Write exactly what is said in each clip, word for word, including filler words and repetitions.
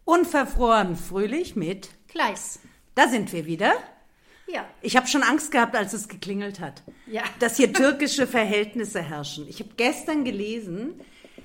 Unverfroren fröhlich mit Gleis. Da sind wir wieder. Ja. Ich habe schon Angst gehabt, als es geklingelt hat, Ja. dass hier türkische Verhältnisse herrschen. Ich habe gestern gelesen,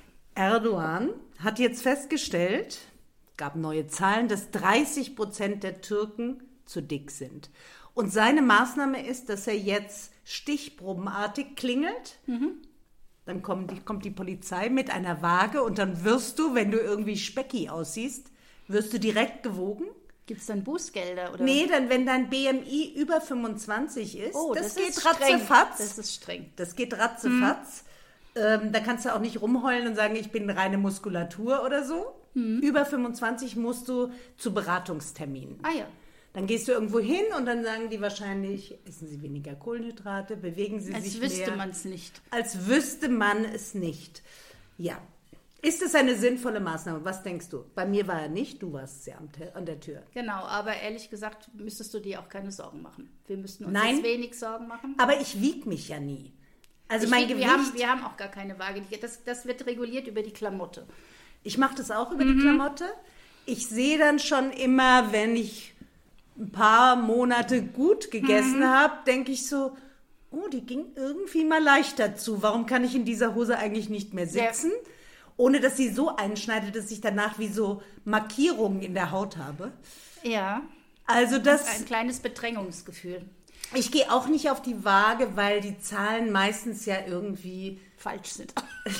Erdogan hat jetzt festgestellt, gab neue Zahlen, dass dreißig Prozent der Türken zu dick sind. Und seine Maßnahme ist, dass er jetzt stichprobenartig klingelt. Mhm. Dann kommt die, kommt die Polizei mit einer Waage und dann wirst du, wenn du irgendwie specki aussiehst, wirst du direkt gewogen. Gibt es dann Bußgelder? Oder? Nee, dann wenn dein B M I über fünfundzwanzig ist, Oh, das, das geht ist streng. ratzefatz. Das ist streng. Das geht ratzefatz. Mhm. Ähm, da kannst du auch nicht rumheulen und sagen, ich bin reine Muskulatur oder so. Mhm. Über fünfundzwanzig musst du zu Beratungsterminen. Ah ja. Dann gehst du irgendwo hin und dann sagen die wahrscheinlich, essen Sie weniger Kohlenhydrate, bewegen Sie Als sich mehr. Als wüsste man es nicht. Als wüsste man es nicht. Ja. Ist es eine sinnvolle Maßnahme? Was denkst du? Bei mir war er nicht, du warst ja an der Tür. Genau, aber ehrlich gesagt müsstest du dir auch keine Sorgen machen. Wir müssten uns Nein, jetzt wenig Sorgen machen. Aber ich wiege mich ja nie. Also ich mein wieg, Gewicht... Wir haben, wir haben auch gar keine Waage. Das, das wird reguliert über die Klamotte. Ich mache das auch über mhm. die Klamotte. Ich sehe dann schon immer, wenn ich ein paar Monate gut gegessen mhm. habe, denke ich so, oh, die ging irgendwie mal leichter zu. Warum kann ich in dieser Hose eigentlich nicht mehr sitzen? Ja. Ohne dass sie so einschneidet, dass ich danach wie so Markierungen in der Haut habe. Ja. Also das... Ein kleines Bedrängungsgefühl. Ich gehe auch nicht auf die Waage, weil die Zahlen meistens ja irgendwie... falsch sind.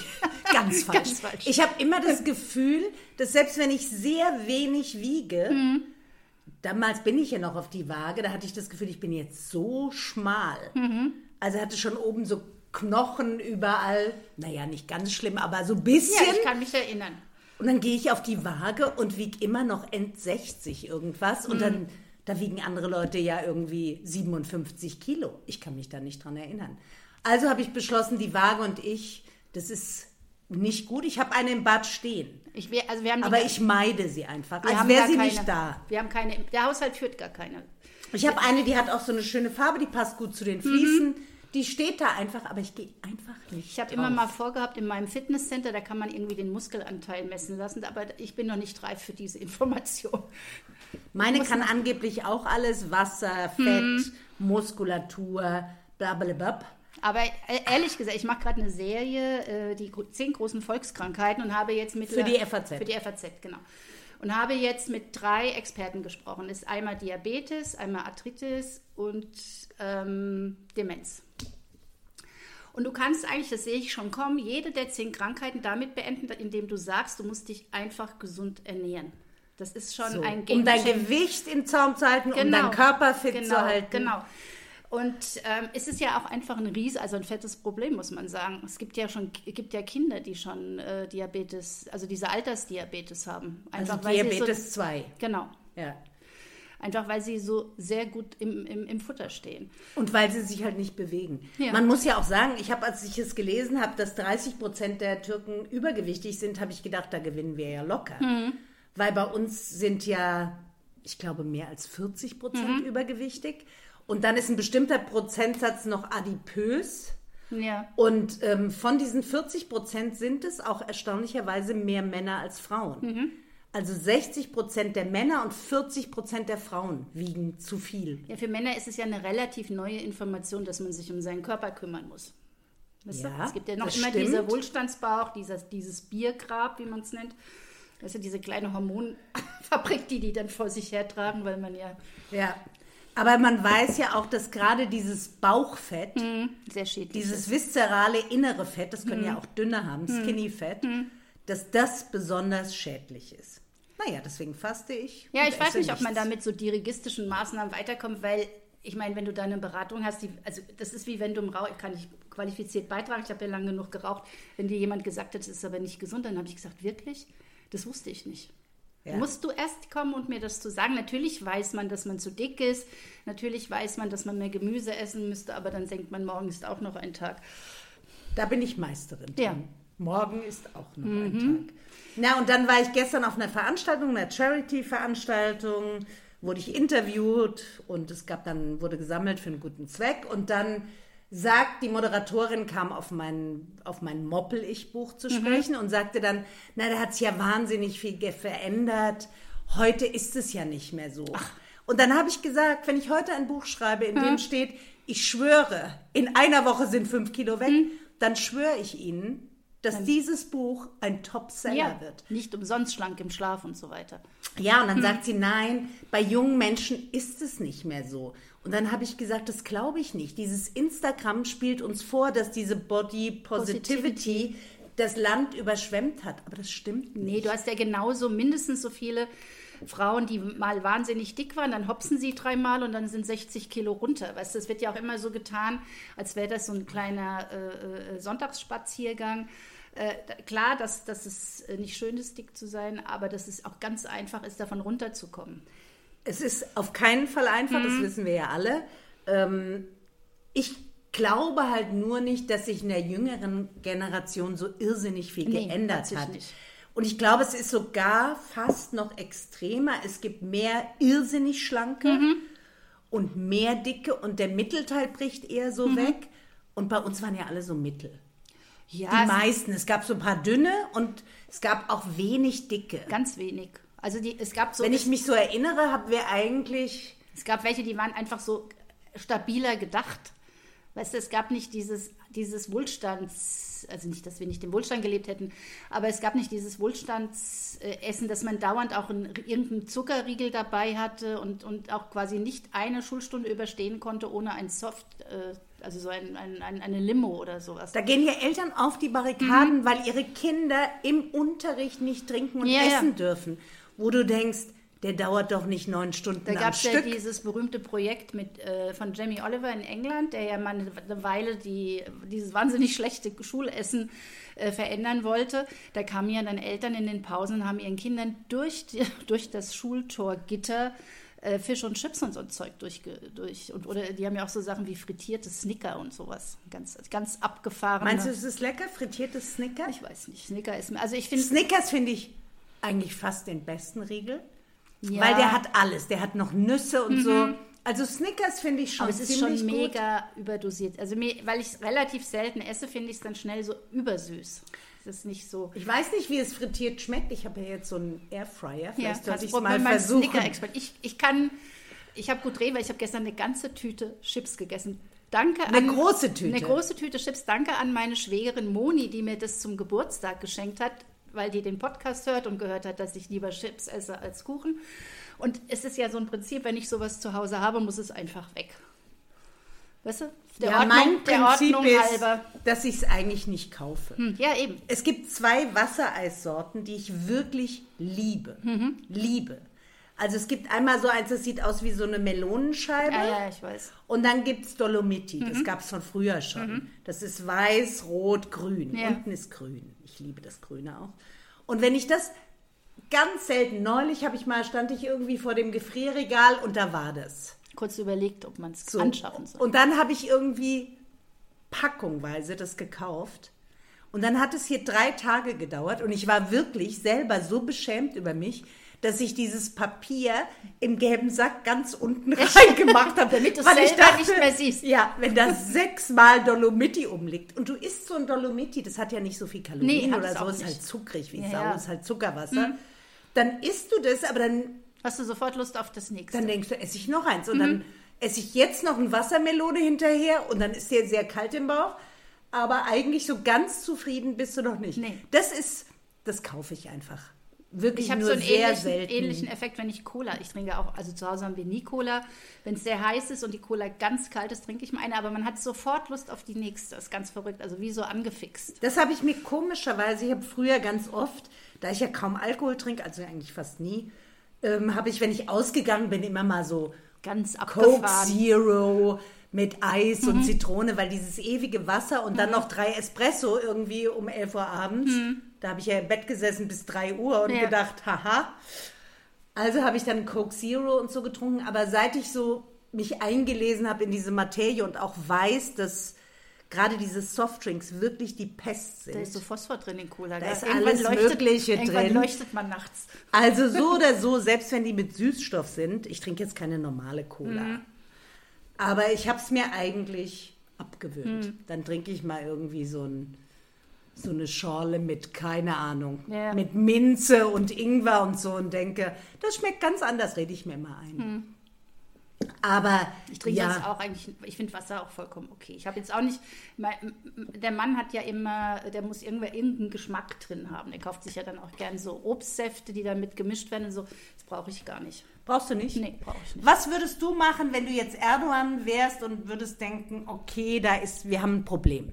Ganz falsch. Ganz falsch. Ich habe immer das Gefühl, dass selbst wenn ich sehr wenig wiege, mhm. damals bin ich ja noch auf die Waage, da hatte ich das Gefühl, ich bin jetzt so schmal. Mhm. Also hatte schon oben so Knochen überall. Naja, nicht ganz schlimm, aber so ein bisschen. Ja, ich kann mich erinnern. Und dann gehe ich auf die Waage und wiege immer noch End sechzig irgendwas. Und mhm. dann da wiegen andere Leute ja irgendwie siebenundfünfzig Kilo. Ich kann mich da nicht dran erinnern. Also habe ich beschlossen, die Waage und ich, das ist nicht gut. Ich habe eine im Bad stehen. Ich, wir, also wir haben aber ich meide sie einfach, als wäre sie keine, nicht da. Wir haben keine, der Haushalt führt gar keine. Ich habe eine, die hat auch so eine schöne Farbe, die passt gut zu den Fliesen. Mhm. Die steht da einfach, aber ich gehe einfach nicht Ich habe drauf. immer mal vorgehabt, in meinem Fitnesscenter, da kann man irgendwie den Muskelanteil messen lassen, aber ich bin noch nicht reif für diese Information. Meine kann angeblich auch alles, Wasser, Fett, hm. Muskulatur, blablabla. Aber ehrlich gesagt, ich mache gerade eine Serie, die zehn großen Volkskrankheiten und habe jetzt mit... Für die F A Z. Für die F A Z, genau. Und habe jetzt mit drei Experten gesprochen. Das ist einmal Diabetes, einmal Arthritis und ähm, Demenz. Und du kannst eigentlich, das sehe ich schon kommen, jede der zehn Krankheiten damit beenden, indem du sagst, du musst dich einfach gesund ernähren. Das ist schon so, ein Um dein Gewicht im Zaum zu halten, genau, um deinen Körper fit genau, zu halten. Genau. Und ähm, es ist ja auch einfach ein Ries, also ein fettes Problem, muss man sagen. Es gibt ja schon, gibt ja Kinder, die schon äh, Diabetes, also diese Altersdiabetes haben. Einfach, also weil Diabetes so, zwei. Genau. Ja. Einfach weil sie so sehr gut im, im, im Futter stehen. Und weil sie sich halt nicht bewegen. Ja. Man muss ja auch sagen, ich habe, als ich es gelesen habe, dass dreißig Prozent der Türken übergewichtig sind, habe ich gedacht, da gewinnen wir ja locker. Mhm. Weil bei uns sind ja, ich glaube, mehr als vierzig Prozent mhm. übergewichtig. Und dann ist ein bestimmter Prozentsatz noch adipös. Ja. Und ähm, von diesen vierzig Prozent sind es auch erstaunlicherweise mehr Männer als Frauen. Mhm. Also sechzig Prozent der Männer und vierzig Prozent der Frauen wiegen zu viel. Ja, für Männer ist es ja eine relativ neue Information, dass man sich um seinen Körper kümmern muss. Weißt ja, du? Es gibt ja noch immer stimmt. dieser Wohlstandsbauch, dieses, dieses Biergrab, wie man es nennt. Das ist ja diese kleine Hormonfabrik, die die dann vor sich hertragen, weil man ja... Ja, aber man weiß ja auch, dass gerade dieses Bauchfett, mm, sehr schädlich dieses ist. viszerale innere Fett, das können mm. ja auch dünne haben, mm. Skinny Fett, mm. dass das besonders schädlich ist. Naja, deswegen faste ich. Ja, ich weiß nicht, nichts. Ob man da mit so dirigistischen Maßnahmen weiterkommt, weil ich meine, wenn du da eine Beratung hast, die, also das ist wie wenn du im Rauch, kann ich qualifiziert beitragen, ich habe ja lange genug geraucht, wenn dir jemand gesagt hat, das ist aber nicht gesund, dann habe ich gesagt, wirklich? Das wusste ich nicht. Ja. Musst du erst kommen und mir das zu sagen. Natürlich weiß man, dass man zu dick ist. Natürlich weiß man, dass man mehr Gemüse essen müsste, aber dann denkt man, morgen ist auch noch ein Tag. Da bin ich Meisterin. Ja. Morgen ist auch noch mhm. ein Tag. Na, und dann war ich gestern auf einer Veranstaltung, einer Charity-Veranstaltung, wurde ich interviewt und es gab dann, wurde gesammelt für einen guten Zweck und dann sagt, die Moderatorin kam auf mein, auf mein Moppel-Ich-Buch zu sprechen mhm. und sagte dann, na, da hat sich ja wahnsinnig viel verändert heute ist es ja nicht mehr so. Ach. Und dann habe ich gesagt, wenn ich heute ein Buch schreibe, in hm. dem steht, ich schwöre, in einer Woche sind fünf Kilo weg, hm. dann schwöre ich Ihnen, dass dann dieses Buch ein Top-Seller ja, wird. Nicht umsonst schlank im Schlaf und so weiter. Ja, und dann hm. sagt sie, nein, bei jungen Menschen ist es nicht mehr so. Und dann habe ich gesagt, das glaube ich nicht. Dieses Instagram spielt uns vor, dass diese Body Positivity, Positivity das Land überschwemmt hat. Aber das stimmt nicht. Nee, du hast ja genauso mindestens so viele Frauen, die mal wahnsinnig dick waren, dann hopsen sie dreimal und dann sind sechzig Kilo runter. Weißt du, es wird ja auch immer so getan, als wäre das so ein kleiner äh, Sonntagsspaziergang. Äh, klar, dass, dass es nicht schön ist, dick zu sein, aber dass es auch ganz einfach ist, davon runterzukommen. Es ist auf keinen Fall einfach, mhm. das wissen wir ja alle. Ähm, ich glaube halt nur nicht, dass sich in der jüngeren Generation so irrsinnig viel nee, geändert hat. Nicht. Und ich glaube, es ist sogar fast noch extremer. Es gibt mehr irrsinnig Schlanke mhm. und mehr Dicke und der Mittelteil bricht eher so mhm. weg. Und bei uns waren ja alle so Mittel. Ja, die meisten. Es gab so ein paar dünne und es gab auch wenig Dicke. Ganz wenig. Also die, es gab so. Wenn ich mich so erinnere, haben wir eigentlich. Es gab welche, die waren einfach so stabiler gedacht. Weißt du, es gab nicht dieses, dieses Wohlstands, also nicht, dass wir nicht im Wohlstand gelebt hätten, aber es gab nicht dieses Wohlstandsessen, dass man dauernd auch einen, irgendeinen Zuckerriegel dabei hatte und, und auch quasi nicht eine Schulstunde überstehen konnte ohne ein Soft, äh, also so ein, ein, ein, eine Limo oder sowas. Da gehen ja Eltern auf die Barrikaden, mhm. weil ihre Kinder im Unterricht nicht trinken und ja, essen ja. dürfen. Wo du denkst, der dauert doch nicht neun Stunden da am gab's Stück. Da gab es ja dieses berühmte Projekt mit, äh, von Jamie Oliver in England, der ja mal eine, eine Weile die, dieses wahnsinnig schlechte Schulessen äh, verändern wollte. Da kamen ja dann Eltern in den Pausen und haben ihren Kindern durch, die, durch das Schultorgitter äh, Fisch und Chips und so ein Zeug durch, durch und oder die haben ja auch so Sachen wie frittierte Snicker und sowas, ganz ganz abgefahren. Meinst du, es ist lecker, frittiertes Snicker? Ich weiß nicht, Snicker ist also ich finde Snickers finde ich eigentlich fast den besten Riegel, ja. weil der hat alles, der hat noch Nüsse und mhm. so. Also Snickers finde ich schon aber es ist ziemlich schon gut. mega überdosiert. Also mir, weil ich es relativ selten esse, finde ich es dann schnell so übersüß. Das ist nicht so. Ich weiß nicht, wie es frittiert schmeckt. Ich habe ja jetzt so einen Airfryer. Vielleicht ja, sollte ich es mal versuchen. Snicker-Expert. Ich, ich kann, ich habe gut reden, weil ich habe gestern eine ganze Tüte Chips gegessen. Danke eine an, große Tüte. Eine große Tüte Chips. Danke an meine Schwägerin Moni, die mir das zum Geburtstag geschenkt hat, weil die den Podcast hört und gehört hat, dass ich lieber Chips esse als Kuchen. Und es ist ja so ein Prinzip, wenn ich sowas zu Hause habe, muss es einfach weg. Weißt du? Der ja, Ordnung, mein der Prinzip Ordnung ist, halber. dass ich es eigentlich nicht kaufe. Hm, ja, eben. Es gibt zwei Wassereissorten, die ich wirklich liebe. Mhm. Liebe. Also es gibt einmal so eins, das sieht aus wie so eine Melonenscheibe. Ja, ja, ich weiß. Und dann gibt es Dolomiti. Mhm. Das gab es von früher schon. Mhm. Das ist weiß, rot, grün. Ja. Unten ist grün. Ich liebe das Grüne auch. Und wenn ich das ganz selten, neulich habe ich mal, stand ich irgendwie vor dem Gefrierregal und da war das. Kurz überlegt, ob man es so anschaffen soll. Und dann habe ich irgendwie packungweise das gekauft. Und dann hat es hier drei Tage gedauert und ich war wirklich selber so beschämt über mich, dass ich dieses Papier im gelben Sack ganz unten reingemacht habe. Damit du es selber dachte, nicht mehr siehst. Ja, wenn da sechsmal Dolomiti umliegt. Und du isst so ein Dolomiti, das hat ja nicht so viel Kalorien nee, oder so, ist halt zuckrig wie ja, Sau, ist halt Zuckerwasser. Mhm. Dann isst du das, aber dann hast du sofort Lust auf das nächste. Dann denkst du, esse ich noch eins. Und mhm. dann esse ich jetzt noch eine Wassermelone hinterher und dann ist dir sehr kalt im Bauch. Aber eigentlich so ganz zufrieden bist du noch nicht. Nee. Das ist, das kaufe ich einfach. Wirklich ich habe nur so einen sehr ähnlichen, selten. ähnlichen Effekt, wenn ich Cola, ich trinke auch, also zu Hause haben wir nie Cola. Wenn es sehr heiß ist und die Cola ganz kalt ist, trinke ich mal eine. Aber man hat sofort Lust auf die nächste. Das ist ganz verrückt, also wie so angefixt. Das habe ich mir komischerweise, ich habe früher ganz oft, da ich ja kaum Alkohol trinke, also eigentlich fast nie, ähm, habe ich, wenn ich ausgegangen bin, immer mal so ganz abgefahren. Coke Zero mit Eis mhm. und Zitrone, weil dieses ewige Wasser und mhm. dann noch drei Espresso irgendwie um elf Uhr abends. Mhm. Da habe ich ja im Bett gesessen bis drei Uhr und ja. gedacht, haha. Also habe ich dann Coke Zero und so getrunken. Aber seit ich so mich eingelesen habe in diese Materie und auch weiß, dass gerade diese Softdrinks wirklich die Pest sind. Da ist so Phosphor drin in Cola. Da ist alles leuchtet, Mögliche drin. Irgendwann leuchtet man nachts. Also so oder so, selbst wenn die mit Süßstoff sind, ich trinke jetzt keine normale Cola. Mhm. Aber ich habe es mir eigentlich abgewöhnt. Mhm. Dann trinke ich mal irgendwie so ein so eine Schorle mit, keine Ahnung, Ja. mit Minze und Ingwer und so und denke, das schmeckt ganz anders, rede ich mir immer ein. Hm. Aber Ich trinke ja, das auch eigentlich, ich finde Wasser auch vollkommen okay. Ich habe jetzt auch nicht, mein, der Mann hat ja immer, der muss irgendwer irgendeinen Geschmack drin haben. Der kauft sich ja dann auch gern so Obstsäfte, die dann mit gemischt werden und so. Das brauche ich gar nicht. brauchst du nicht? Nee, brauche ich nicht. Was würdest du machen, wenn du jetzt Erdogan wärst und würdest denken, okay, da ist, wir haben ein Problem.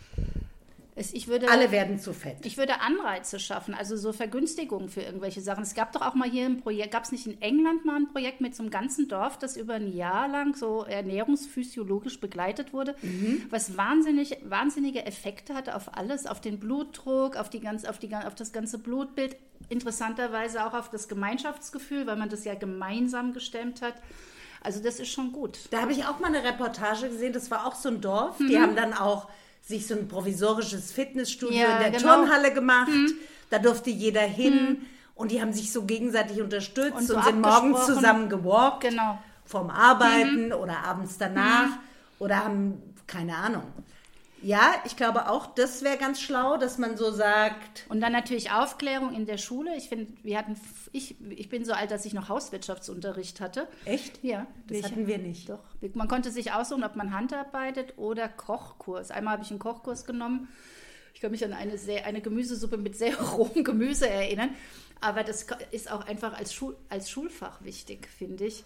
Es, ich würde, Alle werden zu fett. Ich würde Anreize schaffen, also so Vergünstigungen für irgendwelche Sachen. Es gab doch auch mal hier ein Projekt, gab es nicht in England mal ein Projekt mit so einem ganzen Dorf, das über ein Jahr lang so ernährungsphysiologisch begleitet wurde, Mhm. was wahnsinnig, wahnsinnige Effekte hatte auf alles, auf den Blutdruck, auf, die ganz, auf, die, auf das ganze Blutbild, interessanterweise auch auf das Gemeinschaftsgefühl, weil man das ja gemeinsam gestemmt hat. Also das ist schon gut. Da habe ich auch mal eine Reportage gesehen, das war auch so ein Dorf, die haben dann auch sich so ein provisorisches Fitnessstudio Ja, in der genau. Turnhalle gemacht. Da durfte jeder hin und die haben sich so gegenseitig unterstützt Und und, so sind morgens abgesprochen. zusammen gewalkt, Genau. vorm Arbeiten oder abends danach oder haben, keine Ahnung. Ja, ich glaube auch, das wäre ganz schlau, dass man so sagt, Und dann natürlich Aufklärung in der Schule. Ich finde, wir hatten, ich, ich bin so alt, dass ich noch Hauswirtschaftsunterricht hatte. echt? Ja, Das welche? hatten wir nicht. Doch. Man konnte sich aussuchen, ob man handarbeitet oder Kochkurs. Einmal habe ich einen Kochkurs genommen. Ich kann mich an eine, sehr, eine Gemüsesuppe mit sehr rohem Gemüse erinnern. Aber das ist auch einfach als, Schul, als Schulfach wichtig, finde ich.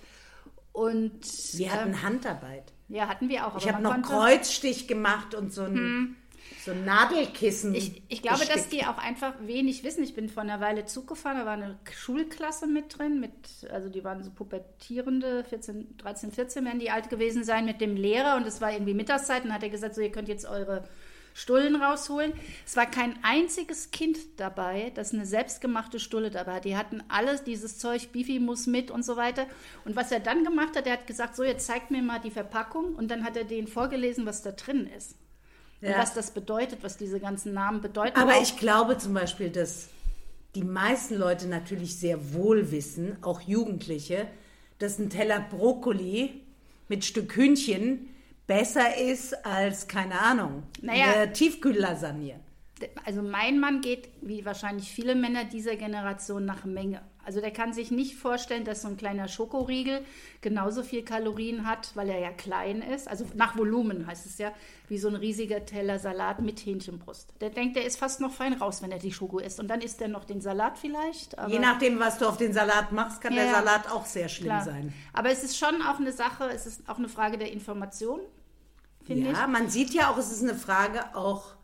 Und Wir hatten ähm, Handarbeit. ja, hatten wir auch. Ich aber habe man noch konnte- Kreuzstich gemacht und so ein, so ein Nadelkissen. Ich, ich glaube, dass gestickt. die auch einfach wenig wissen. Ich bin vor einer Weile Zug gefahren, da war eine Schulklasse mit drin, mit, also die waren so pubertierende, vierzehn, dreizehn, vierzehn werden die alt gewesen sein, mit dem Lehrer und es war irgendwie Mittagszeit und hat er gesagt, so ihr könnt jetzt eure Stullen rausholen. Es war kein einziges Kind dabei, das eine selbstgemachte Stulle dabei hat. Die hatten alles dieses Zeug, Bifi-Muss mit und so weiter. Und was er dann gemacht hat, er hat gesagt, so jetzt zeigt mir mal die Verpackung und dann hat er denen vorgelesen, was da drin ist. Und Ja. was das bedeutet, was diese ganzen Namen bedeuten. Aber Auch- ich glaube zum Beispiel, dass die meisten Leute natürlich sehr wohl wissen, auch Jugendliche, dass ein Teller Brokkoli mit Stück Hühnchen besser ist als, keine Ahnung, Naja. eine Tiefkühllasagne. Also mein Mann geht, wie wahrscheinlich viele Männer dieser Generation, nach Menge. Also der kann sich nicht vorstellen, dass so ein kleiner Schokoriegel genauso viel Kalorien hat, weil er ja klein ist. Also nach Volumen heißt es ja, wie so ein riesiger Teller Salat mit Hähnchenbrust. Der denkt, der ist fast noch fein raus, wenn er die Schoko isst. Und dann isst er noch den Salat vielleicht. Aber Je nachdem, was du auf den Salat machst, kann Ja, der ja. Salat auch sehr schlimm klar. sein. Aber es ist schon auch eine Sache, es ist auch eine Frage der Information, finde ich. Ja, man sieht ja auch, es ist eine Frage auch,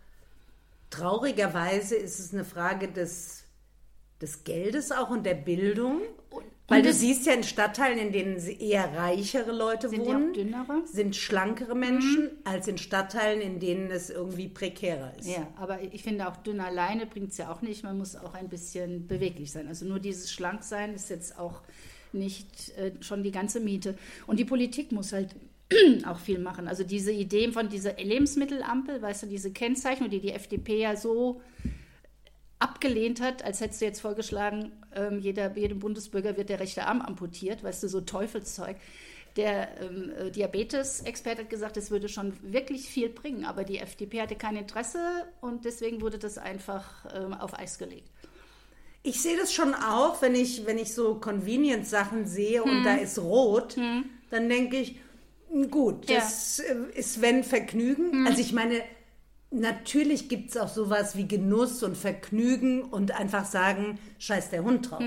traurigerweise ist es eine Frage des, des Geldes auch und der Bildung. Und- Weil und du es- siehst ja in Stadtteilen, in denen eher reichere Leute Sind die wohnen, auch dünnere? sind schlankere Menschen, als in Stadtteilen, in denen es irgendwie prekärer ist. Ja, aber ich finde auch dünn alleine bringt es ja auch nicht. Man muss auch ein bisschen beweglich sein. Also nur dieses Schlanksein ist jetzt auch nicht äh, schon die ganze Miete. Und die Politik muss halt auch viel machen. Also diese Ideen von dieser Lebensmittelampel, weißt du, diese Kennzeichnung, die die F D P ja so abgelehnt hat, als hättest du jetzt vorgeschlagen, ähm, jeder, jedem Bundesbürger wird der rechte Arm amputiert, weißt du, so Teufelszeug. Der ähm, äh, Diabetes-Experte hat gesagt, es würde schon wirklich viel bringen, aber die F D P hatte kein Interesse und deswegen wurde das einfach ähm, auf Eis gelegt. Ich sehe das schon auch, wenn ich, wenn ich so Convenience-Sachen sehe und da ist rot, dann denke ich, gut, Ja. das äh, ist wenn Vergnügen. Also ich meine, natürlich gibt es auch sowas wie Genuss und Vergnügen und einfach sagen, scheiß der Hund drauf.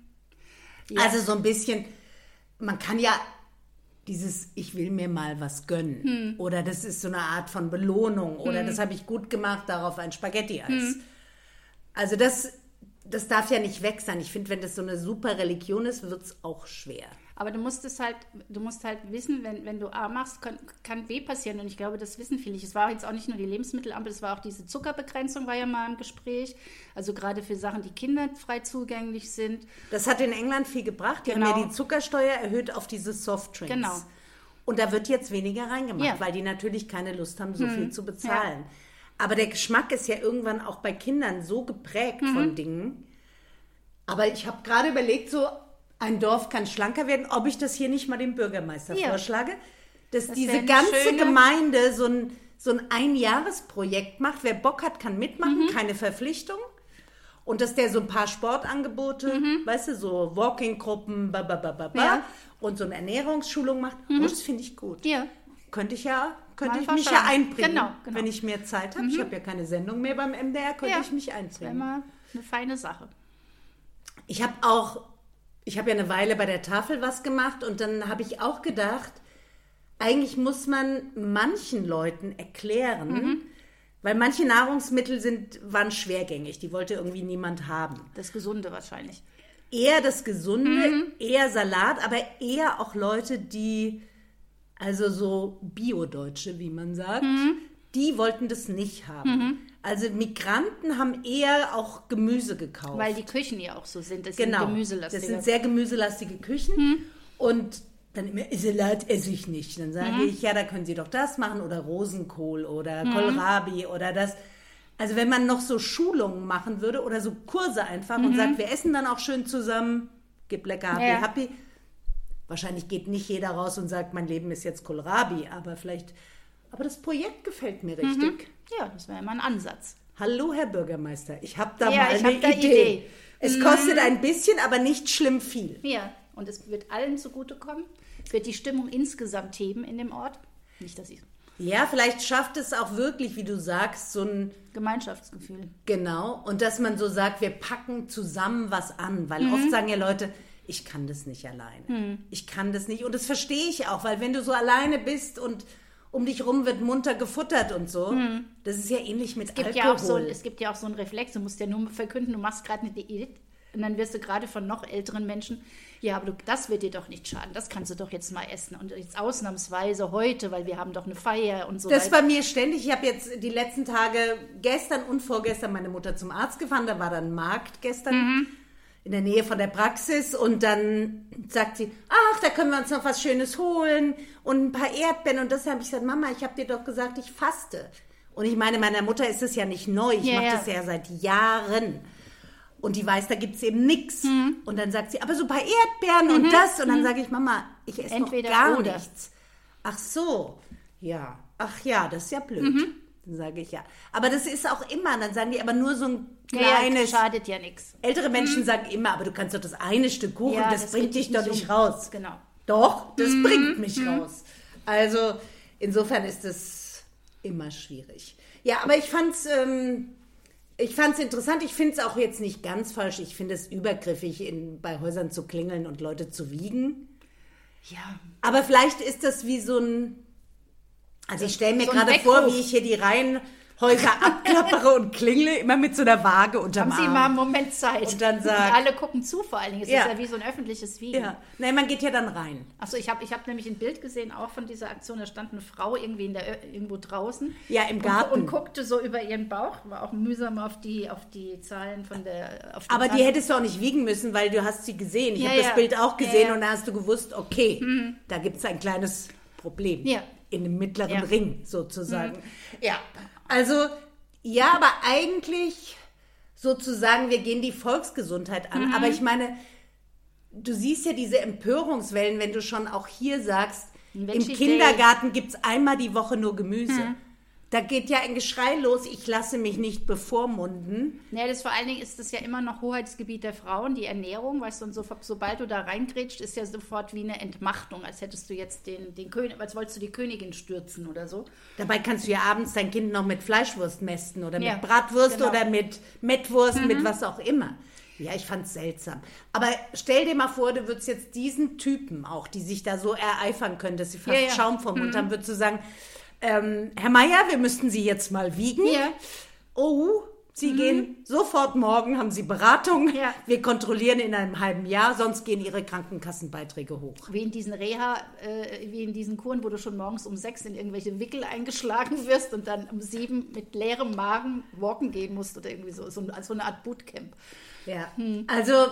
Ja. Also so ein bisschen, man kann ja dieses, ich will mir mal was gönnen. Oder das ist so eine Art von Belohnung. Oder das habe ich gut gemacht, darauf ein Spaghetti-Eis. Also das, das darf ja nicht weg sein. Ich finde, wenn das so eine super Religion ist, wird es auch schwer. Aber du musst es halt, du musst halt wissen, wenn, wenn du A machst, kann, kann B passieren. Und ich glaube, das wissen viele. Es war jetzt auch nicht nur die Lebensmittelampel, es war auch diese Zuckerbegrenzung, war ja mal im Gespräch. Also gerade für Sachen, die kinderfrei zugänglich sind. Das hat in England viel gebracht. Die Genau. haben ja die Zuckersteuer erhöht auf diese Softdrinks. Genau. Und da wird jetzt weniger reingemacht, Ja. weil die natürlich keine Lust haben, so viel zu bezahlen. Aber der Geschmack ist ja irgendwann auch bei Kindern so geprägt von Dingen. Aber ich habe gerade überlegt, so ein Dorf kann schlanker werden, ob ich das hier nicht mal dem Bürgermeister Ja. vorschlage, dass Das diese wäre eine ganze schöne- Gemeinde so ein, so ein Einjahresprojekt macht. Wer Bock hat, kann mitmachen, mhm. keine Verpflichtung. Und dass der so ein paar Sportangebote, mhm. weißt du, so Walking-Gruppen, ba, ba, ba, ba, ba, ja. und so eine Ernährungsschulung macht. Mhm. Oh, das finde ich gut. Ja. Könnte ich ja, könnte ich mich schauen. ja einbringen, genau, genau. wenn ich mehr Zeit habe. Mhm. Ich habe ja keine Sendung mehr beim M D R, könnte ja. ich mich einbringen. Das wäre immer eine feine Sache. Ich habe auch, ich habe ja eine Weile bei der Tafel was gemacht und dann habe ich auch gedacht, eigentlich muss man manchen Leuten erklären, mhm. weil manche Nahrungsmittel sind, waren schwergängig, die wollte irgendwie niemand haben. Das Gesunde wahrscheinlich. Eher das Gesunde, mhm. eher Salat, aber eher auch Leute, die, also so Bio-Deutsche, wie man sagt, mhm. die wollten das nicht haben. Mhm. Also Migranten haben eher auch Gemüse gekauft. Weil die Küchen ja auch so sind, das genau. sind gemüselastige. Das sind sehr gemüselastige Küchen mhm. und dann immer, Salat esse ich nicht. Dann sage mhm. ich, ja, da können Sie doch das machen oder Rosenkohl oder mhm. Kohlrabi oder das. Also wenn man noch so Schulungen machen würde oder so Kurse einfach mhm. und sagt, wir essen dann auch schön zusammen, gib lecker, happy, ja. happy. Wahrscheinlich geht nicht jeder raus und sagt, mein Leben ist jetzt Kohlrabi, aber vielleicht, aber das Projekt gefällt mir richtig. Mhm. Ja, das wäre immer ein Ansatz. Hallo, Herr Bürgermeister, ich habe da ja, mal ich eine hab da Idee. Idee. Es kostet ein bisschen, aber nicht schlimm viel. Ja, und es wird allen zugutekommen. Es wird die Stimmung insgesamt heben in dem Ort. Nicht, dass ich... Ja, vielleicht schafft es auch wirklich, wie du sagst, so ein... Gemeinschaftsgefühl. Genau. Und dass man so sagt, wir packen zusammen was an. Weil mhm. oft sagen ja Leute, ich kann das nicht alleine. Mhm. Ich kann das nicht. Und das verstehe ich auch, weil wenn du so alleine bist und um dich rum wird munter gefuttert und so, mhm. das ist ja ähnlich mit es gibt Alkohol. Ja auch so, es gibt ja auch so einen Reflex, du musst ja nur verkünden, du machst gerade eine Diät. Und dann wirst du gerade von noch älteren Menschen, ja, aber du, das wird dir doch nicht schaden, das kannst du doch jetzt mal essen. Und jetzt ausnahmsweise heute, weil wir haben doch eine Feier und so weiter. Das weiter. bei mir ständig. Ich habe jetzt die letzten Tage, gestern und vorgestern, meine Mutter zum Arzt gefahren. Da war dann Markt gestern mhm. in der Nähe von der Praxis. Und dann sagt sie, ach, da können wir uns noch was Schönes holen und ein paar Erdbeeren. Und deshalb habe ich gesagt, Mama, ich habe dir doch gesagt, ich faste. Und ich meine, meiner Mutter ist es ja nicht neu. Ich ja, mache ja. das ja seit Jahren. Und die weiß, da gibt es eben nichts. Mhm. Und dann sagt sie, aber so ein paar Erdbeeren mhm. und das. Und dann sage ich, Mama, ich esse Entweder doch gar oder. nichts. Ach so, ja. Ach ja, das ist ja blöd. Mhm. Dann sage ich ja. Aber das ist auch immer. Dann sagen die, aber nur so ein kleines... Ja, schadet ja nichts. Ältere Menschen mhm. sagen immer, aber du kannst doch das eine Stück Kuchen, ja, das, das bringt dich doch nicht um. raus. Genau. Doch, das mhm. bringt mich mhm. raus. Also insofern ist es immer schwierig. Ja, aber ich fand es... Ähm, Ich fand es interessant, ich finde es auch jetzt nicht ganz falsch, ich finde es übergriffig, in, bei Häusern zu klingeln und Leute zu wiegen. Ja. Aber vielleicht ist das wie so ein, also ich stelle mir so gerade vor, wie ich hier die Reihenhäuser abklappere und klingle, immer mit so einer Waage unterm Haben Sie Arm. mal einen Moment Zeit. Und dann sagt, und alle gucken zu vor allen Dingen, es ja. ist ja wie so ein öffentliches Wiegen. Ja. Nein, man geht ja dann rein. Achso, ich habe ich hab nämlich ein Bild gesehen, auch von dieser Aktion, da stand eine Frau irgendwie in der, irgendwo draußen. Ja, im Garten. Und, und guckte so über ihren Bauch, war auch mühsam auf die, auf die Zahlen von der... Auf die Aber Zahlen. die hättest du auch nicht wiegen müssen, weil du hast sie gesehen. Ich ja, habe ja. das Bild auch gesehen ja, ja. und da hast du gewusst, okay, mhm. da gibt es ein kleines Problem. Ja. In dem mittleren ja. Ring sozusagen. Mhm. Ja, also... Ja, aber eigentlich sozusagen, wir gehen die Volksgesundheit an. Mhm. Aber ich meine, du siehst ja diese Empörungswellen, wenn du schon auch hier sagst, im Kindergarten gibt es einmal die Woche nur Gemüse. Mhm. Da geht ja ein Geschrei los, ich lasse mich nicht bevormunden. Ja, das vor allen Dingen ist das ja immer noch Hoheitsgebiet der Frauen, die Ernährung, weißt du, und so, sobald du da reingrätscht, ist ja sofort wie eine Entmachtung, als hättest du jetzt den, den König, als wolltest du die Königin stürzen oder so. Dabei kannst du ja abends dein Kind noch mit Fleischwurst mästen oder ja, mit Bratwurst genau. oder mit Mettwurst, mhm. mit was auch immer. Ja, ich fand's seltsam. Aber stell dir mal vor, du würdest jetzt diesen Typen auch, die sich da so ereifern können, dass sie fast ja, ja. Schaum vom Mund mhm. haben, würdest du sagen, ähm, Herr Meier, wir müssten Sie jetzt mal wiegen. Ja. Oh, Sie mhm. gehen sofort morgen, haben Sie Beratung. Ja. Wir kontrollieren in einem halben Jahr, sonst gehen Ihre Krankenkassenbeiträge hoch. Wie in diesen Reha, äh, wie in diesen Kuren, wo du schon morgens um sechs in irgendwelche Wickel eingeschlagen wirst und dann um sieben mit leerem Magen walken gehen musst oder irgendwie so, so, so eine Art Bootcamp. Ja, hm. also...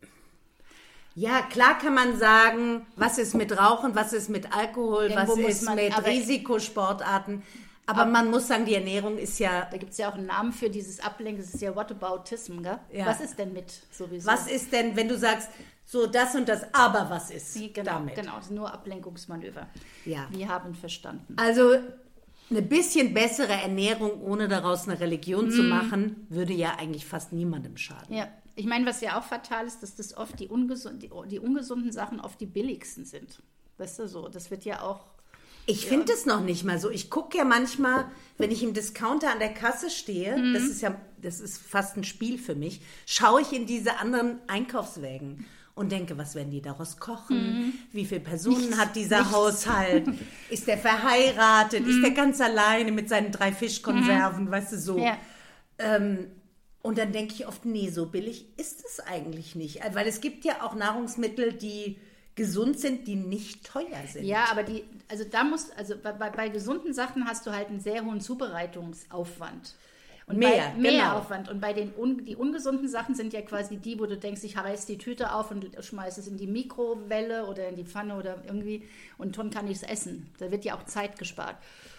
Ja, klar kann man sagen, was ist mit Rauchen, was ist mit Alkohol, Irgendwo was ist man, mit aber, Risikosportarten. Aber, aber man muss sagen, die Ernährung ist ja... Da gibt es ja auch einen Namen für dieses Ablenken, das ist ja Whataboutism, gell? Ja. Was ist denn mit sowieso? Was ist denn, wenn du sagst, so das und das, aber was ist genau, damit? Genau, das ist nur Ablenkungsmanöver. Ja. Wir haben verstanden. Also, eine bisschen bessere Ernährung, ohne daraus eine Religion mm. zu machen, würde ja eigentlich fast niemandem schaden. Ja, ich meine, was ja auch fatal ist, dass das oft die, ungesund, die, die ungesunden Sachen oft die billigsten sind. Weißt du so, das wird ja auch... Ich finde es noch nicht mal so. Ich gucke ja manchmal, wenn ich im Discounter an der Kasse stehe, mhm. das ist ja, das ist fast ein Spiel für mich, schaue ich in diese anderen Einkaufswägen und denke, was werden die daraus kochen? Mhm. Wie viele Personen nichts, hat dieser nichts. Haushalt? Ist der verheiratet? Mhm. Ist der ganz alleine mit seinen drei Fischkonserven? Mhm. Weißt du, so. Ja. Ähm, und dann denke ich oft, nee, so billig ist es eigentlich nicht. Weil es gibt ja auch Nahrungsmittel, die gesund sind, die nicht teuer sind. Ja, aber die, also da musst, also bei, bei gesunden Sachen hast du halt einen sehr hohen Zubereitungsaufwand. Und mehr, bei, mehr genau. Aufwand. Und bei den un, die ungesunden Sachen sind ja quasi die, wo du denkst, ich reiß die Tüte auf und schmeiß es in die Mikrowelle oder in die Pfanne oder irgendwie und dann kann ich es essen. Da wird ja auch Zeit gespart.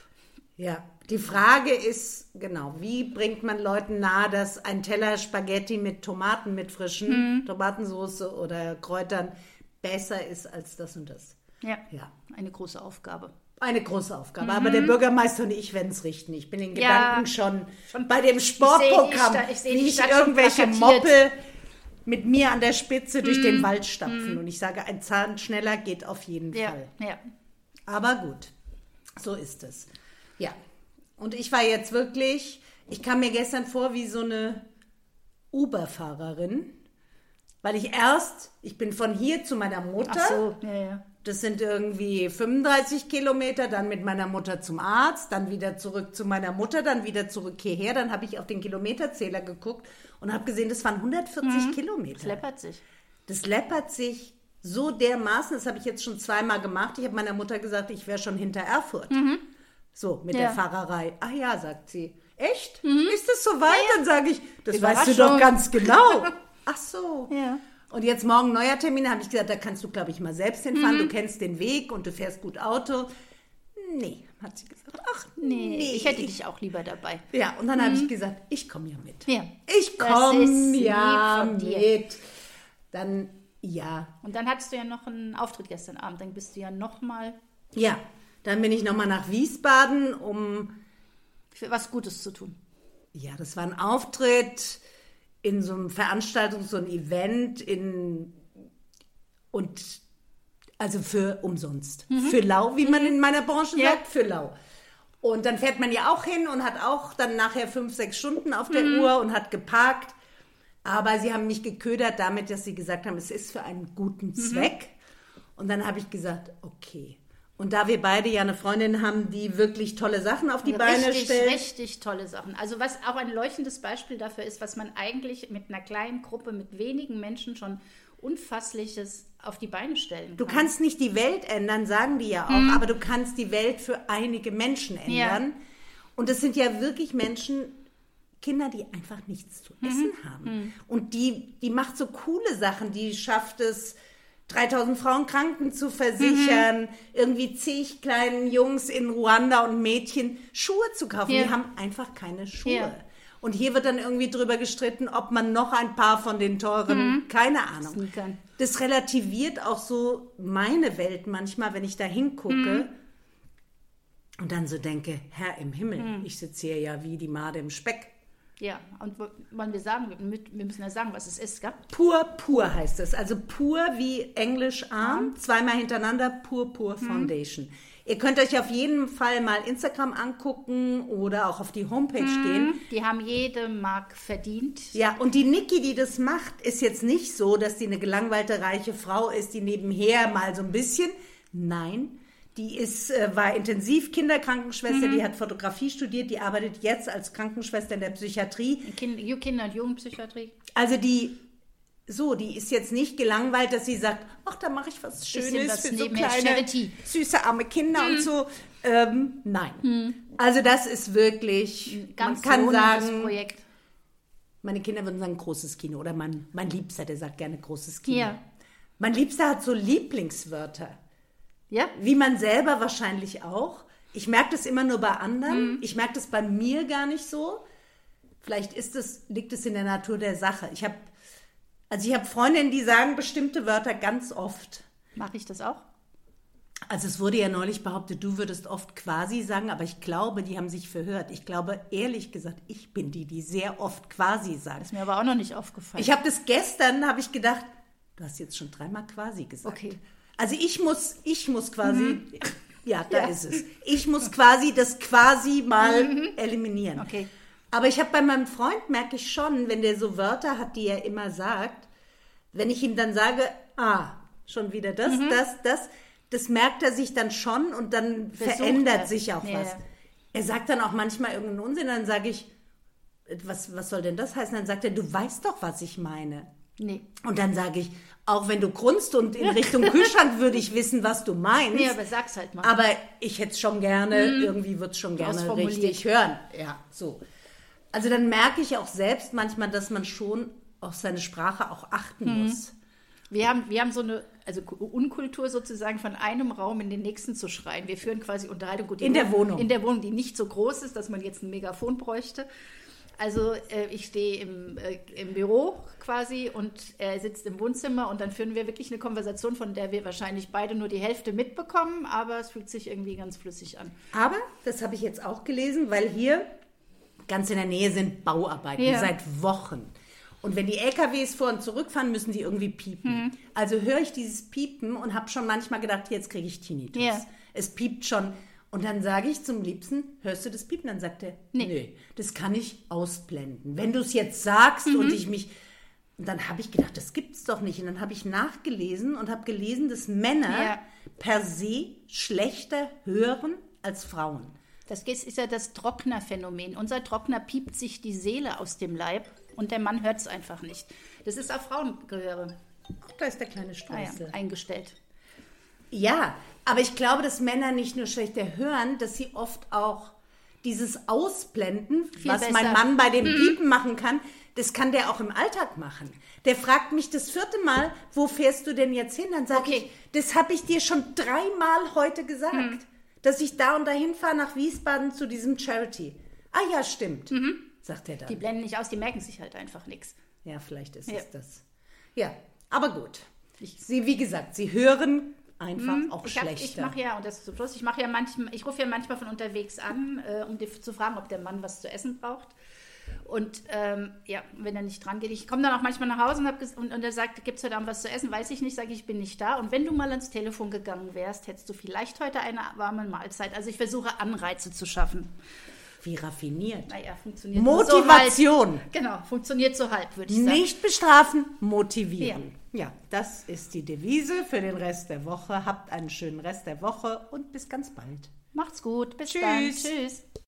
Ja, die Frage ist, genau, wie bringt man Leuten nahe, dass ein Teller Spaghetti mit Tomaten, mit frischen mhm. Tomatensauce oder Kräutern besser ist als das und das. Ja, ja. Eine große Aufgabe. Eine große Aufgabe. Mhm. Aber der Bürgermeister und ich werden es richten. Ich bin in Gedanken ja, schon, schon bei dem Sportprogramm, ich seh die, wie ich ich irgendwelche Moppel mit mir an der Spitze durch mhm. den Wald stapfen. Mhm. Und ich sage, ein Zahn schneller geht auf jeden ja, Fall. Ja. Aber gut, so ist es. Ja, und ich war jetzt wirklich, ich kam mir gestern vor wie so eine Uber-Fahrerin. Weil ich erst, ich bin von hier zu meiner Mutter, ach so, ja, ja. Das sind irgendwie fünfunddreißig Kilometer, dann mit meiner Mutter zum Arzt, dann wieder zurück zu meiner Mutter, dann wieder zurück hierher. Dann habe ich auf den Kilometerzähler geguckt und habe gesehen, das waren hundertvierzig mhm. Kilometer. Das läppert sich. Das läppert sich so dermaßen, das habe ich jetzt schon zweimal gemacht. Ich habe meiner Mutter gesagt, ich wäre schon hinter Erfurt. Mhm. So, mit ja. der Fahrerei. Ach ja, sagt sie. Echt? Mhm. Ist das so weit? Ja, ja. Dann sage ich, das weißt du doch ganz genau. Ach so. Ja. Und jetzt morgen neuer Termin, habe ich gesagt, da kannst du, glaube ich, mal selbst hinfahren. Mhm. Du kennst den Weg und du fährst gut Auto. Nee, hat sie gesagt. Ach, nee. nee. Ich hätte dich auch lieber dabei. Ja, und dann mhm. habe ich gesagt, ich komme ja mit. Ja. Ich komme ja mit. Dann, ja. Und dann hattest du ja noch einen Auftritt gestern Abend. Dann bist du ja noch mal... Ja, dann bin ich noch mal nach Wiesbaden, um... für was Gutes zu tun. Ja, das war ein Auftritt... in so einem Veranstaltung, so ein Event in und also für umsonst. Mhm. Für lau, wie man in meiner Branche ja. sagt, für lau. Und dann fährt man ja auch hin und hat auch dann nachher fünf, sechs Stunden auf der mhm. Uhr und hat geparkt. Aber sie haben mich geködert damit, dass sie gesagt haben, es ist für einen guten mhm. Zweck. Und dann habe ich gesagt, okay. Und da wir beide ja eine Freundin haben, die wirklich tolle Sachen auf die Beine richtig, stellt. Richtig tolle Sachen. Also was auch ein leuchtendes Beispiel dafür ist, was man eigentlich mit einer kleinen Gruppe, mit wenigen Menschen schon Unfassliches auf die Beine stellen kann. Du kannst nicht die Welt ändern, sagen die ja auch, hm. aber du kannst die Welt für einige Menschen ändern. Ja. Und es sind ja wirklich Menschen, Kinder, die einfach nichts zu essen mhm. haben. Mhm. Und die, die macht so coole Sachen, die schafft es... dreitausend Frauen Kranken zu versichern, mhm. irgendwie zig kleinen Jungs in Ruanda und Mädchen Schuhe zu kaufen. Ja. Die haben einfach keine Schuhe. Ja. Und hier wird dann irgendwie drüber gestritten, ob man noch ein paar von den teuren, mhm. keine Ahnung. Sneakern. Das relativiert auch so meine Welt manchmal, wenn ich da hingucke mhm. und dann so denke, Herr im Himmel, mhm. ich sitze hier ja wie die Made im Speck. Ja, und wollen wir sagen, wir müssen ja sagen, was es ist, gell? Pur, pur heißt es. Also pur wie Englisch arm, mhm. zweimal hintereinander, pur, pur Foundation. Mhm. Ihr könnt euch auf jeden Fall mal Instagram angucken oder auch auf die Homepage mhm. gehen. Die haben jede Mark verdient. Ja, und die Niki, die das macht, ist jetzt nicht so, dass die eine gelangweilte, reiche Frau ist, die nebenher mal so ein bisschen, nein, die ist, äh, war Intensiv-Kinderkrankenschwester, mhm. die hat Fotografie studiert, die arbeitet jetzt als Krankenschwester in der Psychiatrie. Kind, Kinder- und Jugendpsychiatrie. Also die, so, die ist jetzt nicht gelangweilt, dass sie sagt, ach, da mache ich was Schönes was für so kleine, Charity. Süße, arme Kinder mhm. und so. Ähm, nein. Mhm. Also das ist wirklich, ein ganz man kann sagen, Projekt. Meine Kinder würden sagen, großes Kino. Oder mein, mein Liebster, der sagt gerne großes Kino. Ja. Mein Liebster hat so Lieblingswörter. Ja. Wie man selber wahrscheinlich auch. Ich merke das immer nur bei anderen. Mhm. Ich merke das bei mir gar nicht so. Vielleicht ist es, liegt es in der Natur der Sache. Ich habe also ich habe Freundinnen, die sagen bestimmte Wörter ganz oft. Mache ich das auch? Also es wurde ja neulich behauptet, du würdest oft quasi sagen, aber ich glaube, die haben sich verhört. Ich glaube, ehrlich gesagt, ich bin die, die sehr oft quasi sagt. Das ist mir aber auch noch nicht aufgefallen. Ich habe das gestern, habe ich gedacht, du hast jetzt schon dreimal quasi gesagt. Okay. Also ich muss, ich muss quasi, mhm. ja, da Ja. ist es. Ich muss quasi das quasi mal Mhm. eliminieren. Okay. Aber ich habe bei meinem Freund, merke ich schon, wenn der so Wörter hat, die er immer sagt, wenn ich ihm dann sage, ah, schon wieder das, Mhm. das, das, das merkt er sich dann schon und dann Versucht verändert er. sich auch Ja, was. ja. Er sagt dann auch manchmal irgendeinen Unsinn, dann sage ich, was, was soll denn das heißen? Dann sagt er, du weißt doch, was ich meine. Nee. Und dann sage ich, auch wenn du grunzt und in Richtung Kühlschrank würde ich wissen, was du meinst. Nee, aber sag's halt mal. Aber ich hätte es schon gerne, irgendwie würde es schon gerne Ausformuliert. richtig hören. Ja, so. Also dann merke ich auch selbst manchmal, dass man schon auf seine Sprache auch achten muss. Wir haben, wir haben so eine also Unkultur sozusagen, von einem Raum in den nächsten zu schreien. Wir führen quasi Unterhaltung. Gut, die In der Wohnung. In der Wohnung, die nicht so groß ist, dass man jetzt ein Megafon bräuchte. Also äh, ich stehe im, äh, im Büro quasi und er sitzt im Wohnzimmer und dann führen wir wirklich eine Konversation, von der wir wahrscheinlich beide nur die Hälfte mitbekommen, aber es fühlt sich irgendwie ganz flüssig an. Aber, das habe ich jetzt auch gelesen, weil hier ganz in der Nähe sind Bauarbeiten Ja. seit Wochen. Und wenn die L K Ws vor und zurückfahren, müssen die irgendwie piepen. Mhm. Also höre ich dieses Piepen und habe schon manchmal gedacht, jetzt kriege ich Tinnitus. Ja. Es piept schon. Und dann sage ich zum Liebsten, hörst du das Piepen? Dann sagt er, Nee. nö, das kann ich ausblenden. Wenn du es jetzt sagst Mhm. und ich mich... Und dann habe ich gedacht, das gibt's doch nicht. Und dann habe ich nachgelesen und habe gelesen, dass Männer Ja. per se schlechter hören als Frauen. Das ist ja das Trockner-Phänomen. Unser Trockner piept sich die Seele aus dem Leib und der Mann hört es einfach nicht. Das ist auf Frauengehöre Ach, da ist der kleine ah Streusel. ja, eingestellt. Ja, aber ich glaube, dass Männer nicht nur schlechter hören, dass sie oft auch dieses Ausblenden, Viel was besser. mein Mann bei dem Piepen machen kann, das kann der auch im Alltag machen. Der fragt mich das vierte Mal, wo fährst du denn jetzt hin? Dann sage Okay. ich, das habe ich dir schon dreimal heute gesagt, dass ich da und dahin fahre nach Wiesbaden zu diesem Charity. Ah ja, stimmt, sagt er dann. Die blenden nicht aus, die merken sich halt einfach nichts. Ja, vielleicht ist Ja. es das. Ja, aber gut. Sie, wie gesagt, sie hören einfach auch Ich, hab, ich schlechter. mache ja, und das ist zum Schluss, ich mache ja manchmal, ich rufe ja manchmal von unterwegs an, äh, um die, zu fragen, ob der Mann was zu essen braucht. Und ähm, ja, wenn er nicht dran geht, ich komme dann auch manchmal nach Hause und, hab ges- und, und er sagt, gibt es heute Abend was zu essen? Weiß ich nicht, sage ich, ich bin nicht da. Und wenn du mal ans Telefon gegangen wärst, hättest du vielleicht heute eine warme Mahlzeit. Also ich versuche Anreize zu schaffen. Wie raffiniert. Naja, funktioniert nur so halb. Motivation. Genau, funktioniert so halb, würde ich sagen. Nicht bestrafen, motivieren. Ja. das ist die Devise für den Rest der Woche. Habt einen schönen Rest der Woche und bis ganz bald. Macht's gut, bis Tschüss. dann. Tschüss.